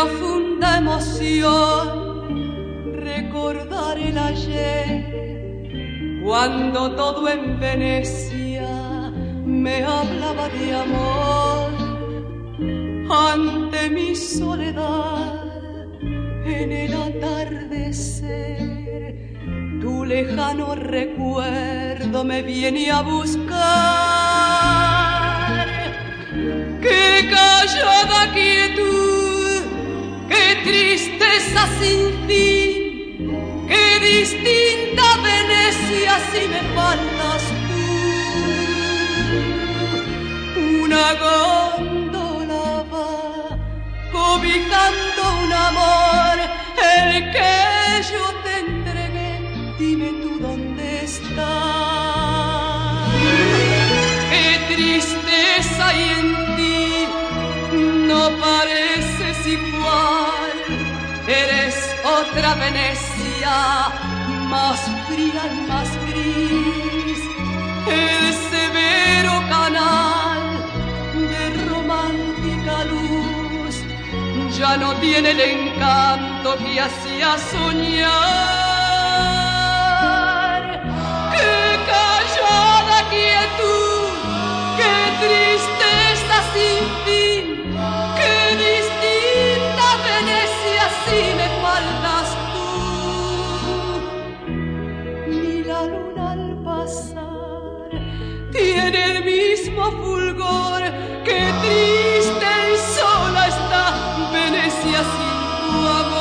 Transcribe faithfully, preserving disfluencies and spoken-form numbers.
profunda emoción recordar el ayer, cuando todo en Venecia me hablaba de amor. Ante mi soledad, en el atardecer, tu lejano recuerdo me viene a buscar. Qué callada quietud, qué tristeza sin fin, qué distinta Venecia si me faltas tú. Una góndola va cobijando un amor, el que yo te entregué, dime tú dónde estás. Qué tristeza hay en ti, no pareces igual, eres otra Venecia, más fría y más gris, el severo canal de romántica luz ya no tiene el encanto que hacía soñar. Qué callada quietud, qué tristeza sin fin, qué distinta Venecia si me faltas tú. Ni la luna al pasar tiene el mismo fulgor, qué triste y sola está Venecia sin tu amor.